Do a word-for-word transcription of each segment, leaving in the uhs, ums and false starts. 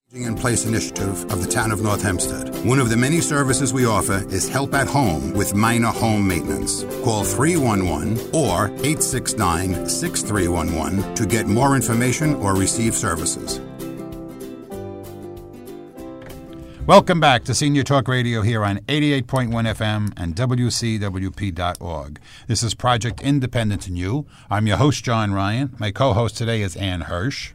In Place initiative of the town of North Hempstead. One of the many services we offer is help at home with minor home maintenance. Call three one one or eight six nine, six three one one to get more information or receive services. Welcome back to Senior Talk Radio here on eighty-eight point one F M and W C W P dot org. This is Project Independence in You. I'm your host, John Ryan. My co-host today is Ann Hirsch.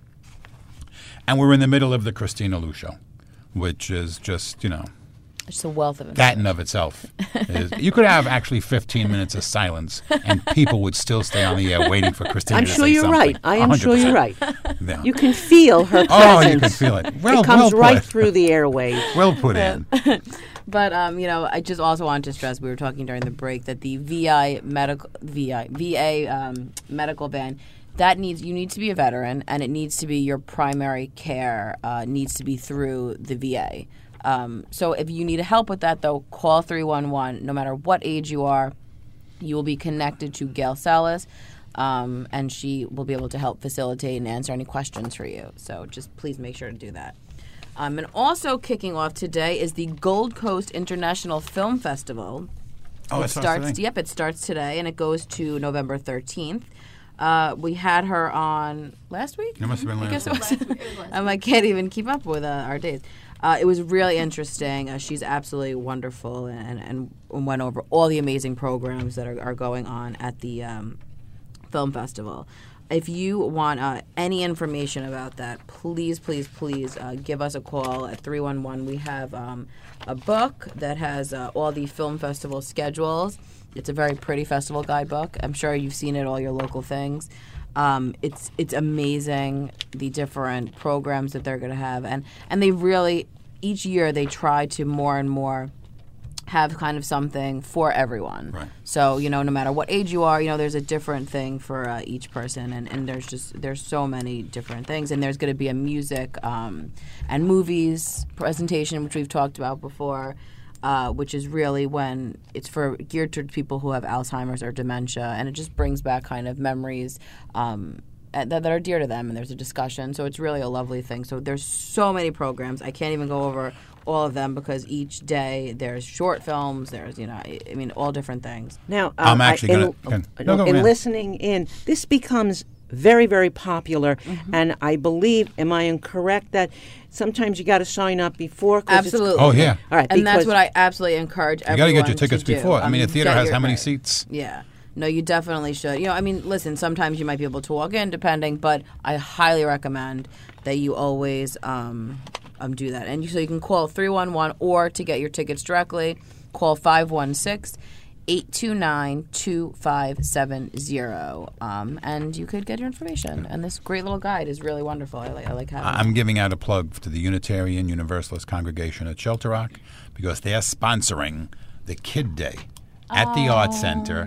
And we're in the middle of the Christina Liu show, which is just, you know, it's a wealth of that in of itself. Is, you could have actually fifteen minutes of silence, and people would still stay on the air waiting for Christina I'm to sure say you're something. right. I am one hundred percent. sure you're right. Yeah. You can feel her presence. Oh, you can feel it. Well, it comes well right put. through the airwaves. Well put in. But um, you know, I just also wanted to stress, we were talking during the break, that the V I medical V I V A um, medical ban. That needs you need to be a veteran, and it needs to be your primary care uh, needs to be through the V A. Um, so if you need help with that, though, call three one one. No matter what age you are, you will be connected to Gail Salas, um, and she will be able to help facilitate and answer any questions for you. So just please make sure to do that. Um, and also kicking off today is the Gold Coast International Film Festival. Oh, it it starts starts. today? Yep, it starts today, and it goes to November thirteenth. Uh, we had her on last week. It must have been I last guess week. it was. um, I can't even keep up with uh, our days. Uh, it was really interesting. Uh, she's absolutely wonderful, and, and went over all the amazing programs that are, are going on at the um, film festival. If you want uh, any information about that, please, please, please uh, give us a call at three one one. We have um, a book that has uh, all the film festival schedules. It's a very pretty festival guidebook. I'm sure you've seen it at all your local things. Um, it's it's amazing, the different programs that they're going to have. And, and they really, each year they try to more and more have kind of something for everyone. Right. So, you know, no matter what age you are, you know, there's a different thing for uh, each person. And, and there's just, there's so many different things. And there's going to be a music um, and movies presentation, which we've talked about before. Uh, which is really when it's for geared to people who have Alzheimer's or dementia, and it just brings back kind of memories um, that, that are dear to them, and there's a discussion. So it's really a lovely thing. So there's so many programs. I can't even go over all of them because each day there's short films, there's, you know, I, I mean, all different things. Now, um, I'm actually I, going in, to... No, go, in man. listening in, this becomes very, very popular, mm-hmm. and I believe, am I incorrect, that sometimes you got to sign up before? Absolutely. Oh, yeah. All right, and that's what I absolutely encourage you everyone got to get your tickets to before. do. I mean, a theater get has your- how many right. seats? Yeah. No, you definitely should. You know, I mean, listen, sometimes you might be able to walk in, depending, but I highly recommend that you always um, um, do that. And you, so you can call three one one, or to get your tickets directly, call five one six, eight two nine, two five seven zero. Um, and you could get your information. And this great little guide is really wonderful. I like, I like having it. I'm giving out a plug to the Unitarian Universalist congregation at Shelter Rock because they're sponsoring the Kid Day at the Art Center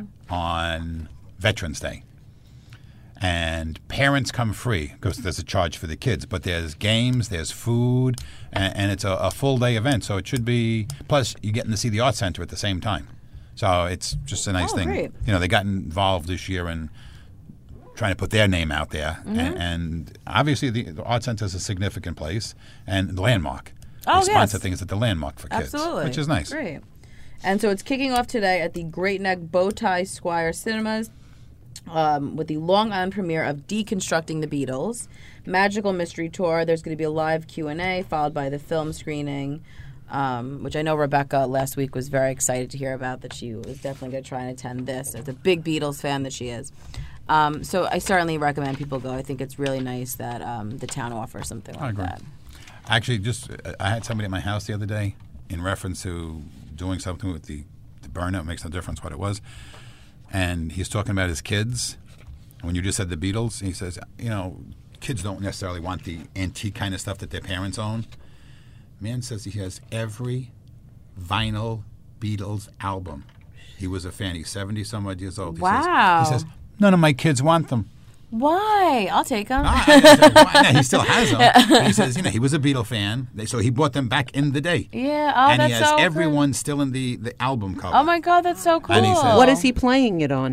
on Veterans Day. And parents come free because there's a charge for the kids. But there's games, there's food, and, and it's a, a full day event. So it should be, plus you're getting to see the Art Center at the same time. So it's just a nice Oh, thing. great. You know, they got involved this year in trying to put their name out there. Mm-hmm. And, and obviously the, the Art Center is a significant place. And the Landmark. Oh, they sponsor yes. things at the Landmark for kids. Absolutely. Which is nice. Great. And so it's kicking off today at the Great Neck Bowtie Squire Cinemas um, with the Long Island premiere of Deconstructing the Beatles. Magical Mystery Tour. There's going to be a live Q and A followed by the film screening, um, which I know Rebecca last week was very excited to hear about, that she was definitely going to try and attend this as a big Beatles fan that she is. Um, so I certainly recommend people go. I think it's really nice that um, the town offers something I like agree. that. Actually, just uh, I had somebody at my house the other day in reference to doing something with the, the burner. It makes no difference what it was. And he's talking about his kids. When you just said the Beatles, he says, you know, kids don't necessarily want the antique kind of stuff that their parents own. Man says he has every vinyl Beatles album. He was a fan. He's seventy-some odd years old. He Wow. Says, he says, none of my kids want them. Why? I'll take them. Ah, I didn't say why. No, he still has them. And he says, you know, he was a Beatle fan, They- so he bought them back in the day. Yeah. Oh, and that's he has so everyone good. still in the, the album cover. Oh my God, that's so cool. And he says- What is he playing it on?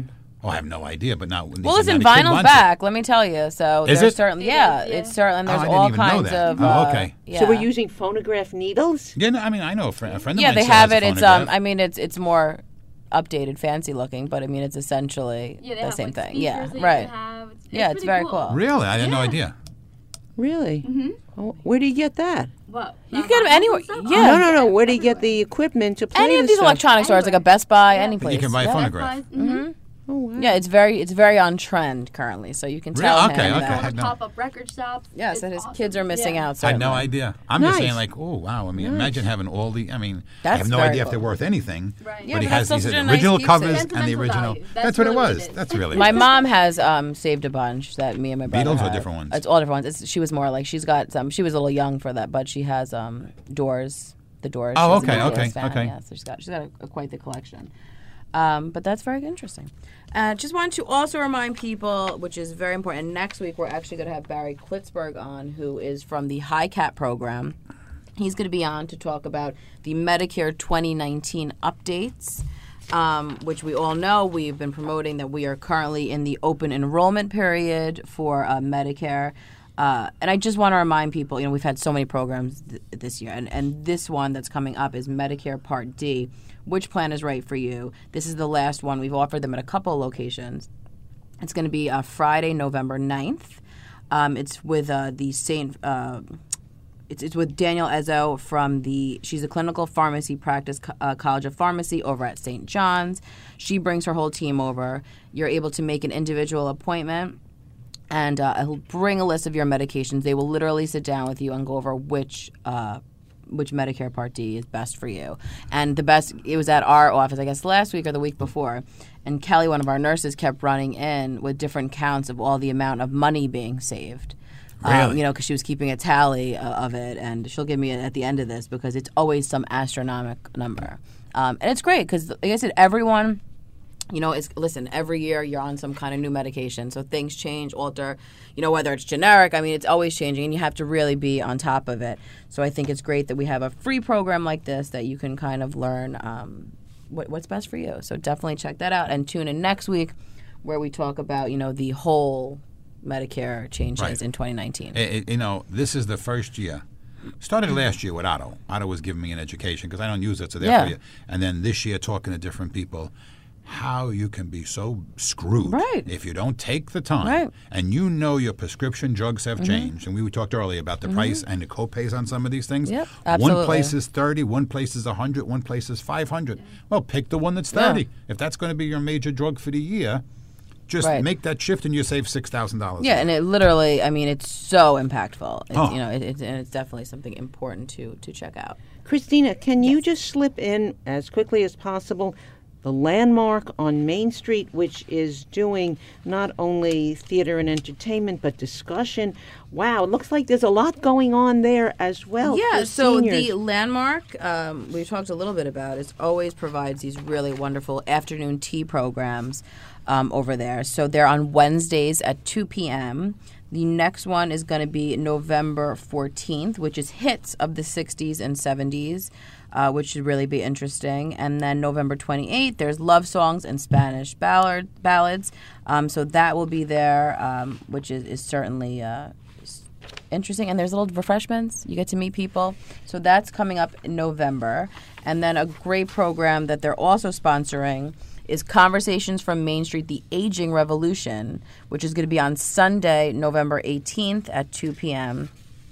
Oh, I have no idea, but now. Well, listen, vinyl's back. Let me tell you. So is there's it? certainly, It yeah, is, yeah. it's certainly. There's Oh, I didn't all even know kinds that. of. Oh, uh, okay. Yeah. So we're using phonograph needles? Yeah, no, I mean, I know a friend, a friend of Yeah, mine. they still have has it. a It's um. phonograph. I mean, it's it's more updated, fancy looking, but I mean, it's essentially Yeah, they the have, same like, thing. speakers Yeah, that you right. can have. It's, Yeah, it's it's pretty very cool. Really, I had no Yeah. idea. Really? Mm-hmm. Oh, where do you get that? What? You uh, can get 'em vinyls anywhere. and stuff? Yeah. No, no, no. Where do you get Everywhere. the equipment to play Any the of these stuff? electronic stores, like a Anywhere. Best Buy, Yeah. any But place. you can buy a Yeah. phonograph. Mm-hmm. Oh, wow. Yeah, it's very it's very on trend currently, so you can Really? tell Okay, him okay. that. I All had the no- pop-up record shops. Yes, It's that his awesome. kids are missing Yeah. out. I had no certainly. idea. I'm just Nice. saying, like, oh wow. I mean, Nice. imagine having all the. I mean, I That's have no very idea if they're cool. worth anything. Right. Yeah, but he but has that's these such a nice original keepsake. covers and the Sentimental original. value. That's, That's what it really what was. it is. That's really. My what it mom has um, saved a bunch that me and my brother Beatles or have. different ones? It's all different ones. It's, she was more like she's got some. She was a little young for that, but she has um, Doors. The Doors. Oh, She's a big okay, Doors okay, fan, okay. Yeah, so she's got she's got a, a, quite the collection. Um, but that's very interesting. Uh, just wanted to also remind people, which is very important. And next week we're actually going to have Barry Klitzberg on, who is from the High Cap program. He's going to be on to talk about the Medicare twenty nineteen updates, um, which we all know we've been promoting that we are currently in the open enrollment period for uh, Medicare. Uh, and I just want to remind people, you know, we've had so many programs th- this year, and, and this one that's coming up is Medicare Part D. Which plan is right for you? This is the last one. We've offered them at a couple of locations. It's going to be uh, Friday, November ninth. Um, it's with uh, the Saint Uh, It's, it's with Danielle Ezzo from the, she's a clinical pharmacy practice, uh, College of Pharmacy over at Saint John's. She brings her whole team over. You're able to make an individual appointment, and uh, he'll bring a list of your medications. They will literally sit down with you and go over which uh, which Medicare Part D is best for you. And the best, it was at our office, I guess, last week or the week before. And Kelly, one of our nurses, kept running in with different counts of all the amount of money being saved. Really? Um, you know, because she was keeping a tally uh, of it, and she'll give me it at the end of this because it's always some astronomical number. Um, and it's great because, like I said, everyone, you know, it's, listen, every year you're on some kind of new medication, so things change, alter, you know, whether it's generic, I mean, it's always changing, and you have to really be on top of it. So I think it's great that we have a free program like this that you can kind of learn um, what, what's best for you. So definitely check that out, and tune in next week where we talk about, you know, the whole Medicare changes Right. in twenty nineteen. It, it- you know, this is the first year. Started last year with Otto. Otto was giving me an education because I don't use it, so therefore, Yeah. you, and then this year talking to different people, how you can be so screwed Right. if you don't take the time. Right. And you know your prescription drugs have changed, and we talked earlier about the price and the copays on some of these things. Yep, One absolutely. place is thirty, one place is one hundred, one place is five hundred. Well, pick the one that's thirty. Yeah. If that's going to be your major drug for the year, just Right. make that shift and you save six thousand dollars. Yeah, and it literally, I mean, it's so impactful. It's, Oh. You know, it, it, and it's definitely something important to to check out. Christina, can you just slip in as quickly as possible the Landmark on Main Street, which is doing not only theater and entertainment, but discussion? Wow, it looks like there's a lot going on there as well. Yeah, for so seniors. the Landmark, um, we talked a little bit about, it always provides these really wonderful afternoon tea programs um, over there. So they're on Wednesdays at two p.m. The next one is going to be November fourteenth, which is hits of the sixties and seventies, uh, which should really be interesting. And then November twenty-eighth, there's love songs and Spanish ballad, ballads. Um, so that will be there, um, which is, is certainly uh, interesting. And there's little refreshments. You get to meet people. So that's coming up in November. And then a great program that they're also sponsoring is Conversations from Main Street, The Aging Revolution, which is going to be on Sunday, November eighteenth at two p.m.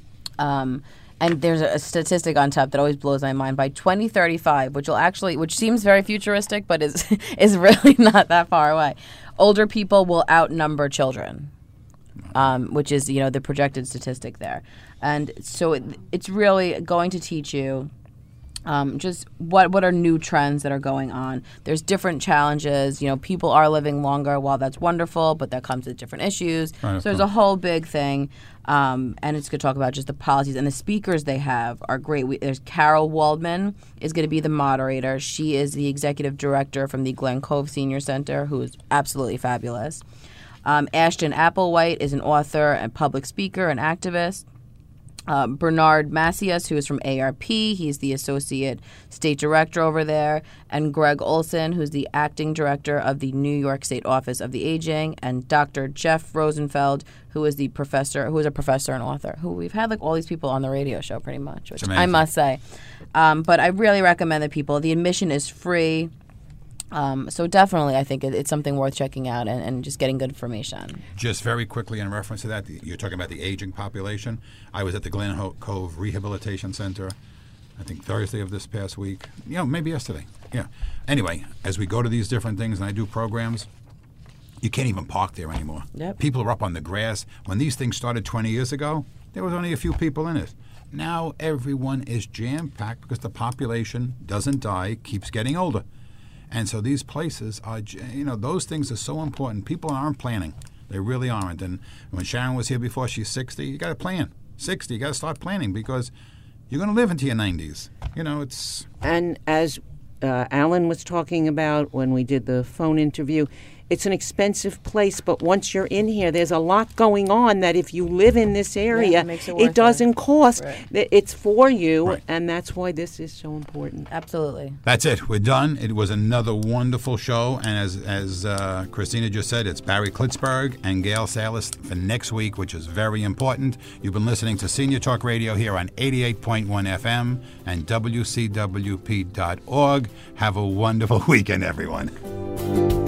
Um, and there's a, a statistic on top that always blows my mind. By twenty thirty-five, which will actually, which seems very futuristic, but is is really not that far away, older people will outnumber children. Um, which is, you know, the projected statistic there. And so it, it's really going to teach you um, just what what are new trends that are going on. There's different challenges. You know, people are living longer. While that's wonderful, but that comes with different issues. Right, so there's a whole big thing. Um, and it's going to talk about just the policies. And the speakers they have are great. We, there's Carol Waldman is going to be the moderator. She is the executive director from the Glen Cove Senior Center, who is absolutely fabulous. Um, Ashton Applewhite is an author and public speaker and activist. Uh, Bernard Macias, who is from A R P. He's the Associate State Director over there. And Greg Olson, who's the Acting Director of the New York State Office of the Aging. And Doctor Jeff Rosenfeld, who is the professor, who is a professor and author, who we've had like all these people on the radio show pretty much, which I must say. Um, but I really recommend that people, the admission is free. Um, so definitely, I think it, it's something worth checking out and, and just getting good information. Just very quickly in reference to that, you're talking about the aging population. I was at the Glen Ho- Cove Rehabilitation Center, I think Thursday of this past week. You know, maybe yesterday. Yeah. Anyway, as we go to these different things and I do programs, you can't even park there anymore. Yep. People are up on the grass. When these things started twenty years ago, there was only a few people in it. Now everyone is jam-packed because the population doesn't die, keeps getting older. And so these places are, you know, those things are so important. People aren't planning. They really aren't. And when Sharon was here before, she's sixty, you got to plan. sixty, you got to start planning because you're going to live into your nineties. You know, it's... And as uh, Alan was talking about when we did the phone interview, it's an expensive place, but once you're in here, there's a lot going on that if you live in this area, Yeah, it makes it worth it doesn't it. cost. Right. Th- It's for you, Right. and that's why this is so important. Absolutely. That's it. We're done. It was another wonderful show. And as as uh, Christina just said, it's Barry Klitzberg and Gail Salas for next week, which is very important. You've been listening to Senior Talk Radio here on eighty-eight point one F M and W C W P dot org. Have a wonderful weekend, everyone.